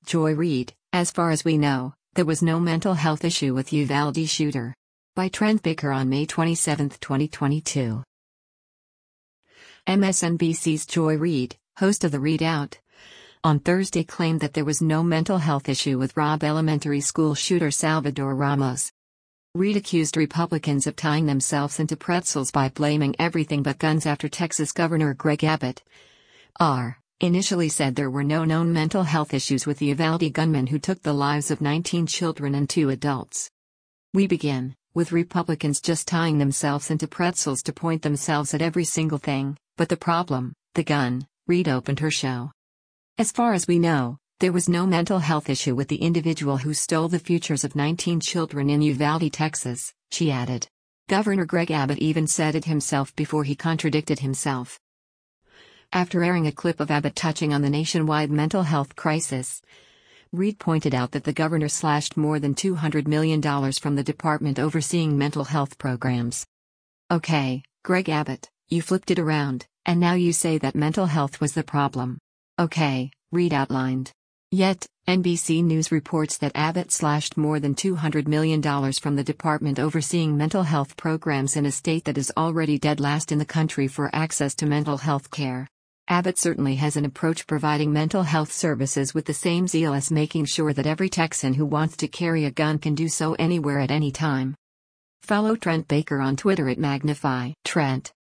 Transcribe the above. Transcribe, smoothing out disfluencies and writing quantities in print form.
Joy Reid, as far as we know, there was no mental health issue with Uvalde shooter. By Trent Baker on May 27, 2022. MSNBC's Joy Reid, host of The Readout, on Thursday claimed that there was no mental health issue with Robb Elementary School shooter Salvador Ramos. Reid accused Republicans of tying themselves into pretzels by blaming everything but guns after Texas Governor Greg Abbott initially said there were no known mental health issues with the Uvalde gunman who took the lives of 19 children and 2 adults. We begin with Republicans just tying themselves into pretzels to point themselves at every single thing, but the problem, the gun. Reid opened her show. As far as we know, there was no mental health issue with the individual who stole the futures of 19 children in Uvalde, Texas, she added. Governor Greg Abbott even said it himself before he contradicted himself. After airing a clip of Abbott touching on the nationwide mental health crisis, Reid pointed out that the governor slashed more than $200 million from the department overseeing mental health programs. Okay, Greg Abbott, you flipped it around, and now you say that mental health was the problem. Okay, Reid outlined. Yet, NBC News reports that Abbott slashed more than $200 million from the department overseeing mental health programs in a state that is already dead last in the country for access to mental health care. Abbott certainly has an approach providing mental health services with the same zeal as making sure that every Texan who wants to carry a gun can do so anywhere at any time. Follow Trent Baker on Twitter at Magnify Trent.